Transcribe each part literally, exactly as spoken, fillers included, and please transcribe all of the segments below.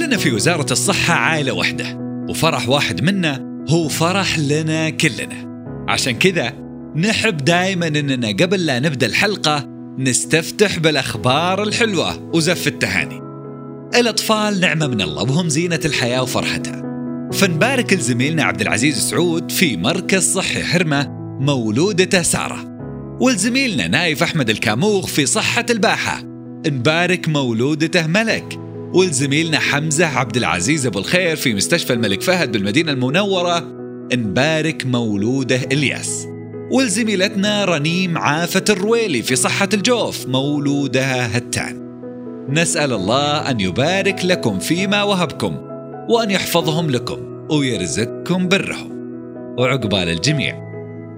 كلنا في وزارة الصحة عائلة واحدة، وفرح واحد منا هو فرح لنا كلنا. عشان كذا نحب دايما إننا قبل لا نبدأ الحلقة نستفتح بالأخبار الحلوة وزف التهاني. الأطفال نعمة من الله وهم زينة الحياة وفرحتها، فنبارك لزميلنا عبد العزيز سعود في مركز صحي حرمة مولودته سارة، والزميلنا نايف أحمد الكاموغ في صحة الباحة نبارك مولودته ملك، والزميلنا حمزة عبد العزيز أبو الخير في مستشفى الملك فهد بالمدينة المنورة نبارك مولوده إلياس، والزميلتنا رنيم عافة الرويلي في صحة الجوف مولودها هتان. نسأل الله أن يبارك لكم فيما وهبكم، وأن يحفظهم لكم ويرزقكم برهم، وعقبال الجميع.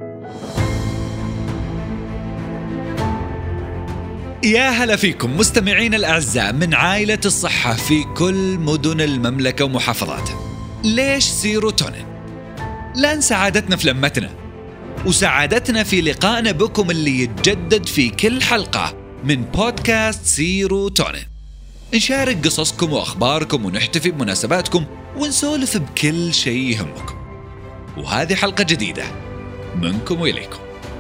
يا هلا فيكم مستمعين الأعزاء من عائلة الصحة في كل مدن المملكة ومحافظاتها. ليش سيروتونين؟ لأن سعادتنا في لمتنا، وسعادتنا في لقائنا بكم اللي يتجدد في كل حلقة من بودكاست سيروتونين. نشارك قصصكم وأخباركم ونحتفي بمناسباتكم ونسولف بكل شيء يهمكم. وهذه حلقة جديدة منكم وإليكم.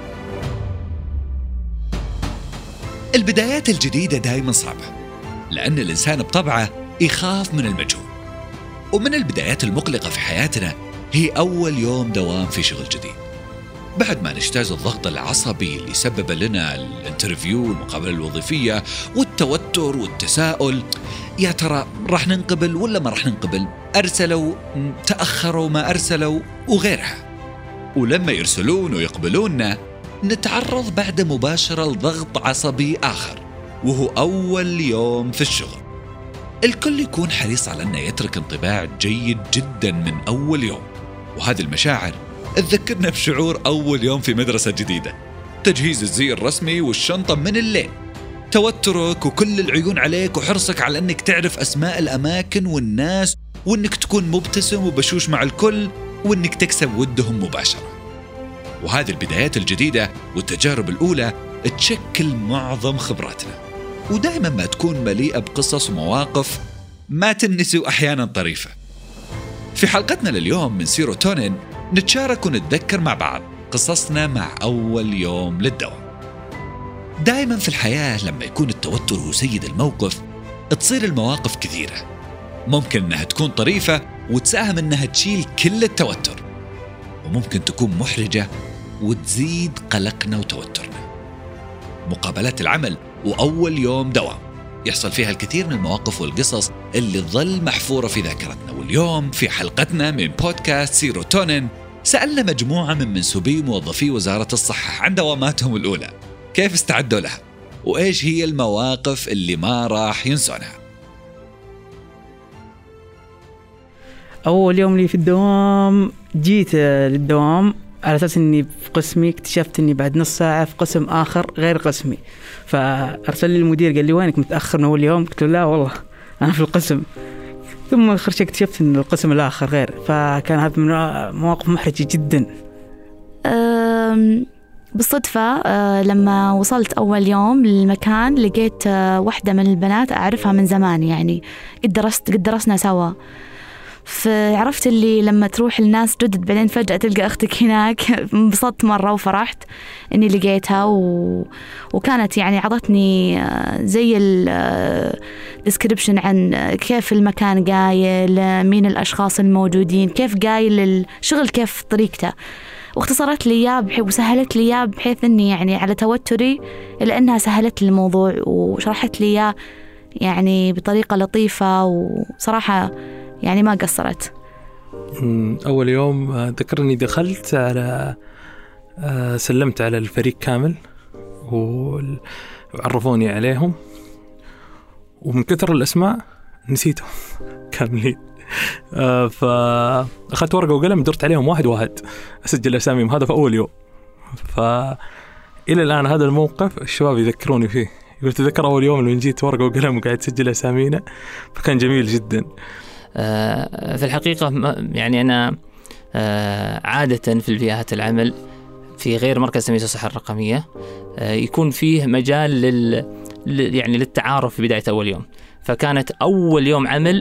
البدايات الجديدة دايما صعبة، لأن الإنسان بطبعه يخاف من المجهول، ومن البدايات المقلقة في حياتنا هي أول يوم دوام في شغل جديد، بعد ما نجتاز الضغط العصبي اللي سبب لنا الانترفيو والمقابلة الوظيفية والتوتر والتساؤل، يا ترى راح ننقبل ولا ما راح ننقبل، أرسلوا تأخروا ما أرسلوا وغيرها. ولما يرسلون ويقبلوننا نتعرض بعد مباشرة لضغط عصبي آخر، وهو أول يوم في الشغل. الكل يكون حريص على أنه يترك انطباع جيد جدا من أول يوم، وهذه المشاعر تذكرنا بشعور أول يوم في مدرسة جديدة، تجهيز الزي الرسمي والشنطة من الليل، توترك وكل العيون عليك وحرصك على أنك تعرف أسماء الأماكن والناس، وأنك تكون مبتسم وبشوش مع الكل، وأنك تكسب ودهم مباشرة. وهذه البدايات الجديدة والتجارب الأولى تشكل معظم خبراتنا، ودائما ما تكون مليئة بقصص ومواقف ما تنسي وأحيانا طريفة. في حلقتنا لليوم من سيروتونين نتشارك ونتذكر مع بعض قصصنا مع أول يوم للدوام. دائما في الحياة لما يكون التوتر هو سيد الموقف تصير المواقف كثيرة، ممكن أنها تكون طريفة وتساهم أنها تشيل كل التوتر، وممكن تكون محرجة وتزيد قلقنا وتوترنا. مقابلات العمل وأول يوم دوام يحصل فيها الكثير من المواقف والقصص اللي تظل محفورة في ذاكرتنا. واليوم في حلقتنا من بودكاست سيروتونين سألنا مجموعة من منسوبي موظفي وزارة الصحة عن دواماتهم الأولى، كيف استعدوا لها، وإيش هي المواقف اللي ما راح ينسونها. أول يوم لي في الدوام جيت للدوام على أساس أني في قسمي، اكتشفت أني بعد نص ساعة في قسم آخر غير قسمي، فأرسل لي المدير قال لي وينك متأخر من أول يوم؟ قلت له لا والله أنا في القسم، ثم آخر شيء اكتشفت أن القسم الآخر غير، فكان هذا من مواقف محرجة جدا. بالصدفة لما وصلت أول يوم للمكان لقيت واحدة من البنات أعرفها من زمان، يعني قد درست قد درسنا سوا، فعرفت اللي لما تروح الناس جدد بعدين فجأة تلقى أختك هناك. انبسطت مرة وفرحت إني لقيتها و... وكانت يعني عطتني زي الديسكريبشن عن كيف المكان قايل، مين الأشخاص الموجودين، كيف قايل الشغل، كيف طريقته، واختصرت لي إياه بحيث وسهلت لي إياه بحيث إني يعني على توتري إلا أنها سهلت لي الموضوع وشرحت لي إياه يعني بطريقة لطيفة، وصراحة يعني ما قصرت. أول يوم ذكرني دخلت على سلمت على الفريق كامل وعرفوني عليهم، ومن كثر الأسماء نسيتهم كاملين، فأخذت ورقة وقلم درت عليهم واحد واحد أسجل أساميهم. هذا في أول يوم، فإلى الآن هذا الموقف الشباب يذكروني فيه، يقول تذكر أول يوم لما جيت ورقة وقلم وقاعد تسجل أسامينا، فكان جميل جدا. في الحقيقة يعني أنا عادة في البيئات العمل في غير مركز تمييز الصحة الرقمية يكون فيه مجال لل يعني للتعارف في بداية أول يوم، فكانت أول يوم عمل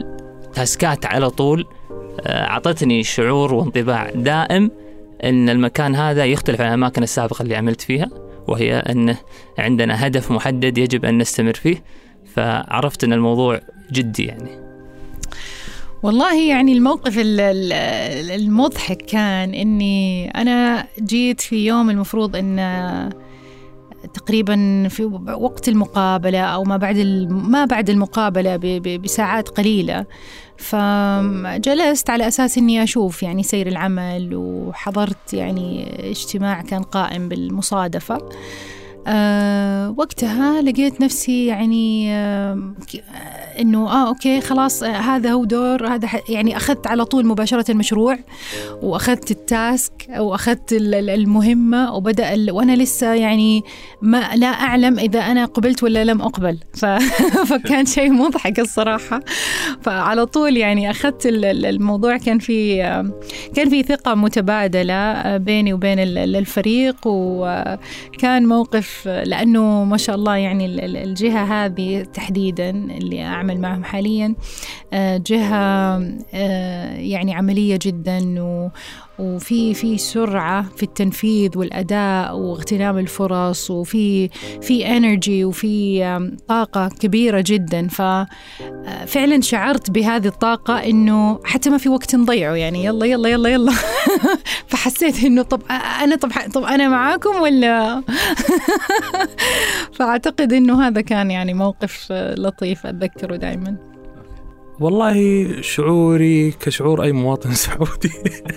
تاسكات على طول أعطتني شعور وانطباع دائم أن المكان هذا يختلف عن الأماكن السابقة اللي عملت فيها، وهي أنه عندنا هدف محدد يجب أن نستمر فيه. فعرفت أن الموضوع جدي يعني. والله يعني الموقف المضحك كان أني أنا جيت في يوم المفروض أن تقريبا في وقت المقابلة أو ما بعد ما بعد المقابلة بساعات قليلة، فجلست على أساس أني أشوف يعني سير العمل، وحضرت يعني اجتماع كان قائم بالمصادفة. أه وقتها لقيت نفسي يعني أه إنه آه أوكي خلاص، آه هذا هو دور هذا، يعني أخذت على طول مباشرة المشروع، وأخذت التاسك أو أخذت المهمة، وبدأ ال... وأنا لسه يعني ما لا أعلم إذا أنا قبلت ولا لم أقبل. ف... فكان شيء مضحك الصراحة. فعلى طول يعني أخذت الموضوع، كان في كان في ثقة متبادلة بيني وبين الفريق، وكان موقف لأنه ما شاء الله يعني الجهة هذه تحديدا اللي أعمل معهم حاليا جهة يعني عملية جدا، وفي في سرعة في التنفيذ والأداء واغتنام الفرص، وفي في انرجي وفي طاقة كبيرة جدا. ففعلا شعرت بهذه الطاقة إنه حتى ما في وقت نضيعه، يعني يلا يلا يلا يلا. فحسيت إنه طب أنا طب طب أنا معاكم ولا؟ فأعتقد إنه هذا كان يعني موقف لطيف أتذكره دائما. والله شعوري كشعور أي مواطن سعودي.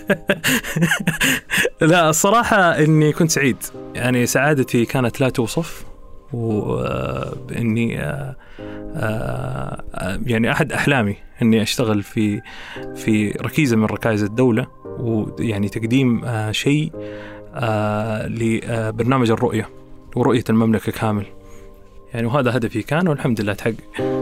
لا الصراحة إني كنت سعيد، يعني سعادتي كانت لا توصف، وإني يعني أحد أحلامي إني أشتغل في في ركيزة من ركائز الدولة، ويعني تقديم شيء لبرنامج الرؤية ورؤية المملكة كامل يعني، وهذا هدفي كان والحمد لله تحقق.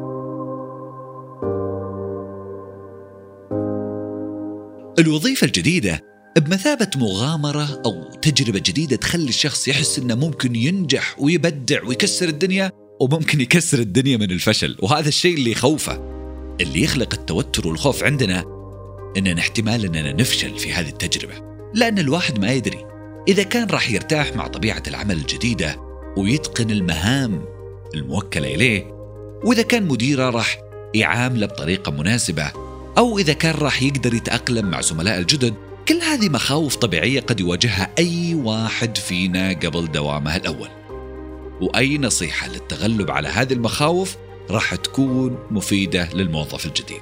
الوظيفة الجديدة بمثابة مغامرة أو تجربة جديدة تخلي الشخص يحس إنه ممكن ينجح ويبدع ويكسر الدنيا، وممكن يكسر الدنيا من الفشل. وهذا الشيء اللي يخوفه، اللي يخلق التوتر والخوف عندنا، إننا احتمال إننا نفشل في هذه التجربة، لأن الواحد ما يدري إذا كان راح يرتاح مع طبيعة العمل الجديدة ويتقن المهام الموكلة إليه، وإذا كان مديره راح يعامله بطريقة مناسبة، أو إذا كان راح يقدر يتأقلم مع زملاء الجدد. كل هذه مخاوف طبيعية قد يواجهها أي واحد فينا قبل دوامه الأول، وأي نصيحة للتغلب على هذه المخاوف راح تكون مفيدة للموظف الجديد.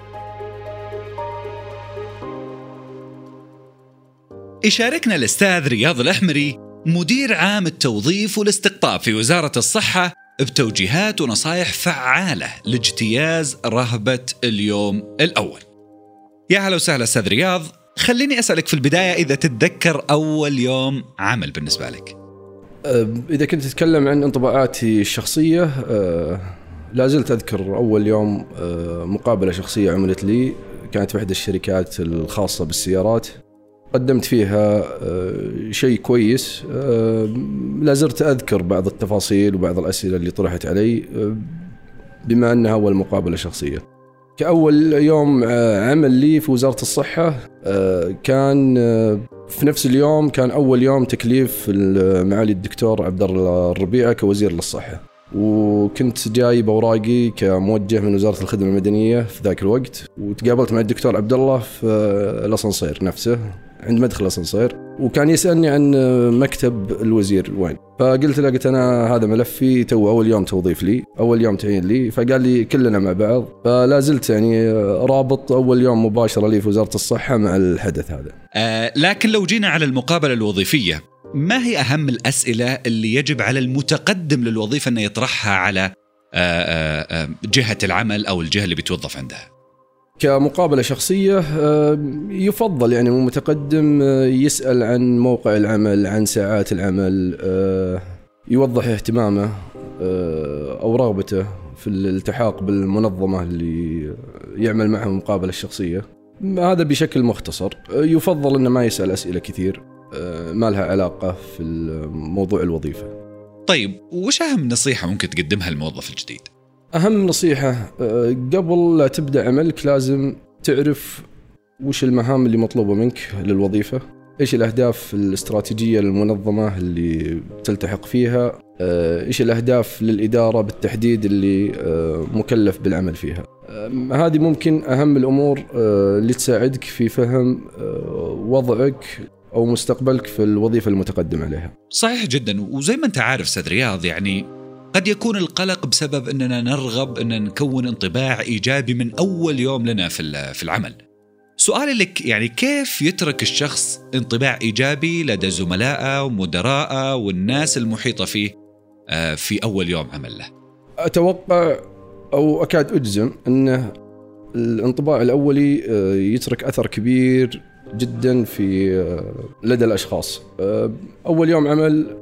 يشاركنا الأستاذ رياض الأحمري مدير عام التوظيف والاستقطاب في وزارة الصحة بتوجيهات ونصائح فعالة لاجتياز رهبة اليوم الأول. يا هلا وسهلا أستاذ رياض، خليني أسألك في البداية إذا تتذكر أول يوم عمل بالنسبة لك. إذا كنت تتكلم عن انطباعاتي الشخصية، لا زلت أذكر أول يوم مقابلة شخصية عملت لي، كانت واحدة الشركات الخاصة بالسيارات، قدمت فيها شيء كويس. لا زلت أذكر بعض التفاصيل وبعض الأسئلة اللي طرحت علي بما أنها أول مقابلة شخصية. كأول يوم عمل لي في وزارة الصحة، كان في نفس اليوم كان أول يوم تكليف معالي الدكتور عبد الله الربيعة كوزير للصحة، وكنت جاي بأوراقي كموجه من وزارة الخدمة المدنية في ذاك الوقت، وتقابلت مع الدكتور عبد الله في الأسانسير نفسه عند مدخل الأسانسير، وكان يسألني عن مكتب الوزير وين، فقلت له قلت أنا هذا ملفي، تو أول يوم توظيف لي، أول يوم تعيين لي. فقال لي كلنا مع بعض، فلا زلت يعني رابط أول يوم مباشرة لي في وزارة الصحة مع الحدث هذا. آه لكن لو جينا على المقابلة الوظيفية، ما هي أهم الأسئلة اللي يجب على المتقدم للوظيفة أن يطرحها على آآ آآ جهة العمل أو الجهة اللي بيتوظف عندها؟ كمقابلة شخصية يفضل يعني المتقدم يسأل عن موقع العمل، عن ساعات العمل، يوضح اهتمامه أو رغبته في الالتحاق بالمنظمة اللي يعمل معها المقابلة الشخصية. هذا بشكل مختصر. يفضل أنه ما يسأل أسئلة كثير ما لها علاقة في موضوع الوظيفة. طيب وش أهم نصيحة ممكن تقدمها للموظف الجديد؟ أهم نصيحة قبل لا تبدأ عملك لازم تعرف وش المهام اللي مطلوبة منك للوظيفة، إيش الأهداف الاستراتيجية المنظمة اللي تلتحق فيها، إيش الأهداف للإدارة بالتحديد اللي مكلف بالعمل فيها. هذه ممكن أهم الأمور اللي تساعدك في فهم وضعك أو مستقبلك في الوظيفة المتقدم عليها. صحيح جدا. وزي ما أنت عارف أستاذ رياض، يعني قد يكون القلق بسبب أننا نرغب أن نكون انطباع إيجابي من أول يوم لنا في في العمل. سؤالي لك يعني كيف يترك الشخص انطباع إيجابي لدى زملائه ومدراءه والناس المحيطة فيه في أول يوم عمل له؟ أتوقع أو أكاد أجزم أن الانطباع الأولي يترك أثر كبير جدا في لدى الأشخاص. أول يوم عمل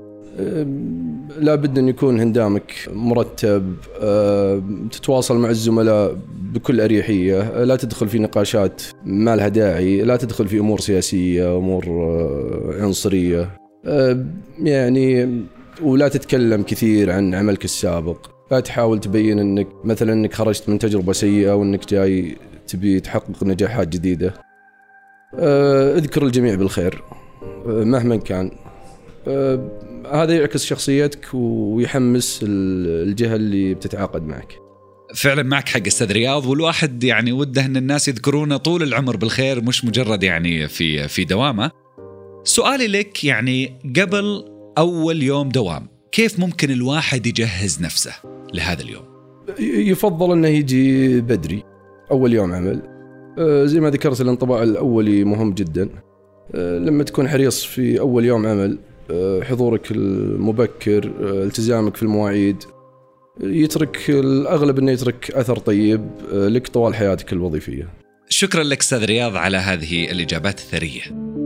لابد أن يكون هندامك مرتب، تتواصل مع الزملاء بكل أريحية، لا تدخل في نقاشات ما لها داعي، لا تدخل في أمور سياسية، أمور عنصرية يعني، ولا تتكلم كثير عن عملك السابق. لا تحاول تبين أنك مثلا أنك خرجت من تجربة سيئة وأنك جاي تبي تحقق نجاحات جديدة. اذكر الجميع بالخير مهما كان. هذا يعكس شخصيتك ويحمس الجهة اللي بتتعاقد معك. فعلا معك حق أستاذ رياض، والواحد يعني وده أن الناس يذكرونا طول العمر بالخير، مش مجرد يعني في في دوامه. سؤالي لك يعني قبل أول يوم دوام، كيف ممكن الواحد يجهز نفسه لهذا اليوم؟ يفضل أنه يجي بدري أول يوم عمل. زي ما ذكرت الانطباع الأولي مهم جدا. لما تكون حريص في أول يوم عمل، حضورك المبكر، التزامك في المواعيد، يترك الأغلب أنه يترك أثر طيب لك طوال حياتك الوظيفية. شكرا لك أستاذ رياض على هذه الإجابات الثرية.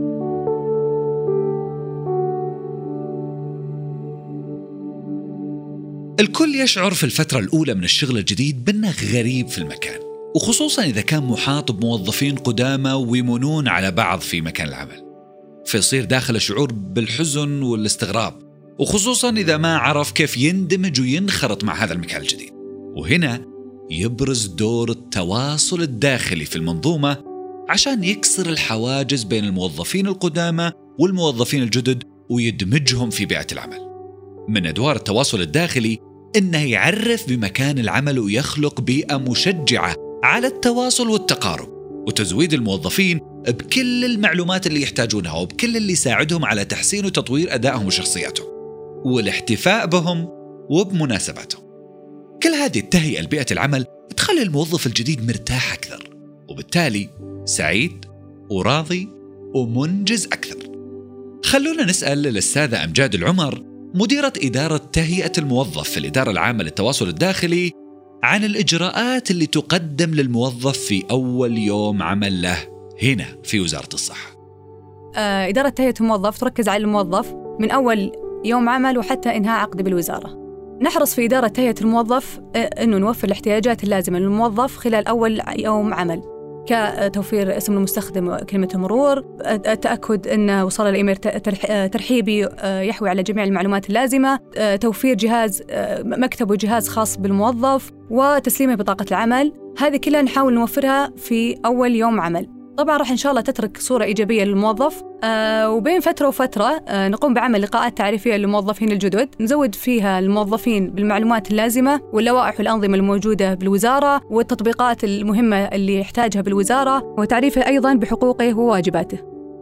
الكل يشعر في الفترة الأولى من الشغل الجديد بأنه غريب في المكان، وخصوصا إذا كان محاط بموظفين قدامى ويمونون على بعض في مكان العمل، فيصير داخل شعور بالحزن والاستغراب، وخصوصا إذا ما عرف كيف يندمج وينخرط مع هذا المكان الجديد. وهنا يبرز دور التواصل الداخلي في المنظومة عشان يكسر الحواجز بين الموظفين القدامى والموظفين الجدد ويدمجهم في بيئة العمل. من أدوار التواصل الداخلي إنه يعرف بمكان العمل ويخلق بيئة مشجعة على التواصل والتقارب، وتزويد الموظفين بكل المعلومات اللي يحتاجونها وبكل اللي يساعدهم على تحسين وتطوير أدائهم وشخصياتهم، والاحتفاء بهم وبمناسباتهم. كل هذه التهيئة لبيئة العمل تخلي الموظف الجديد مرتاح أكثر، وبالتالي سعيد وراضي ومنجز أكثر. خلونا نسأل الأستاذة أمجاد العمر، مديرة إدارة تهيئة الموظف في الإدارة العامة للتواصل الداخلي، عن الإجراءات اللي تقدم للموظف في أول يوم عمل له هنا في وزارة الصحة. إدارة تهيئة الموظف تركز على الموظف من أول يوم عمل وحتى إنهاء عقد بالوزارة. نحرص في إدارة تهيئة الموظف أنه نوفر الاحتياجات اللازمة للموظف خلال أول يوم عمل، كتوفير اسم المستخدم وكلمة المرور، التأكد أن وصل الإيميل ترحيبي يحوي على جميع المعلومات اللازمة، توفير جهاز مكتب وجهاز خاص بالموظف، وتسليمه بطاقة العمل. هذه كلها نحاول نوفرها في أول يوم عمل. طبعا راح إن شاء الله تترك صورة إيجابية للموظف. آه وبين فترة وفترة آه نقوم بعمل لقاءات تعريفية للموظفين الجدد، نزود فيها الموظفين بالمعلومات اللازمة واللوائح والأنظمة الموجودة بالوزارة والتطبيقات المهمة اللي يحتاجها بالوزارة، وتعريفه أيضا بحقوقه وواجباته.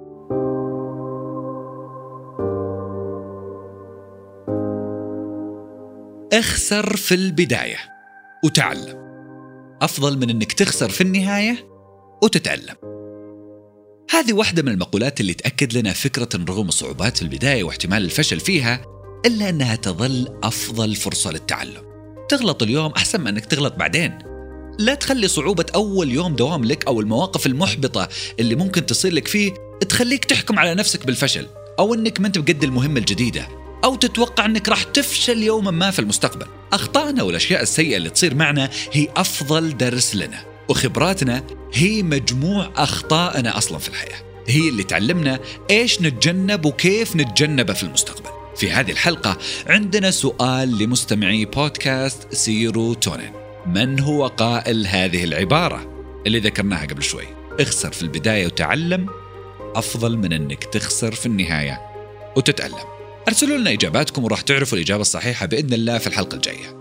اخسر في البداية وتعلم أفضل من أنك تخسر في النهاية وتتعلم. هذه واحدة من المقولات اللي تأكد لنا فكرة رغم الصعوبات في البداية واحتمال الفشل فيها، إلا أنها تظل أفضل فرصة للتعلم. تغلط اليوم أحسن من أنك تغلط بعدين. لا تخلي صعوبة أول يوم دوام لك أو المواقف المحبطة اللي ممكن تصير لك فيه تخليك تحكم على نفسك بالفشل، أو أنك ما أنت بقد المهمة الجديدة، أو تتوقع أنك راح تفشل يوما ما في المستقبل. أخطائنا والأشياء السيئة اللي تصير معنا هي أفضل درس لنا، وخبراتنا هي مجموع أخطائنا أصلا في الحياة، هي اللي تعلمنا إيش نتجنب وكيف نتجنبه في المستقبل. في هذه الحلقة عندنا سؤال لمستمعي بودكاست سيروتونين، من هو قائل هذه العبارة اللي ذكرناها قبل شوي؟ اخسر في البداية وتعلم أفضل من أنك تخسر في النهاية وتتألم. أرسلوا لنا إجاباتكم وراح تعرفوا الإجابة الصحيحة بإذن الله في الحلقة الجاية.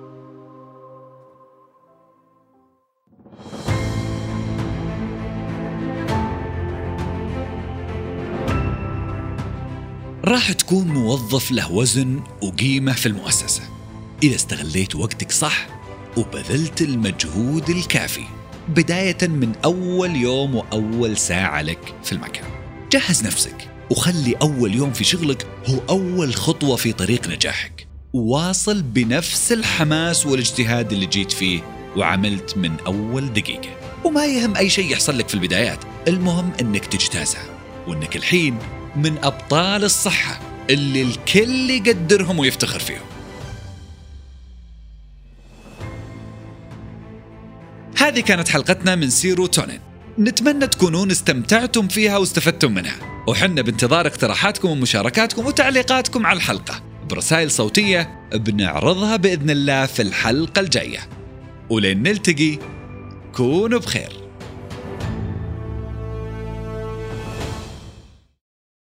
راح تكون موظف له وزن وقيمة في المؤسسة إذا استغليت وقتك صح وبذلت المجهود الكافي، بداية من أول يوم وأول ساعة لك في المكان. جهز نفسك وخلي أول يوم في شغلك هو أول خطوة في طريق نجاحك، وواصل بنفس الحماس والاجتهاد اللي جيت فيه وعملت من أول دقيقة. وما يهم أي شيء يحصل لك في البدايات، المهم أنك تجتازها، وأنك الحين من أبطال الصحة اللي الكل يقدرهم ويفتخر فيهم. هذه كانت حلقتنا من سيروتونين، نتمنى تكونون استمتعتم فيها واستفدتم منها، وحنا بانتظار اقتراحاتكم ومشاركاتكم وتعليقاتكم على الحلقة برسائل صوتية بنعرضها بإذن الله في الحلقة الجاية. ولين نلتقي كونوا بخير.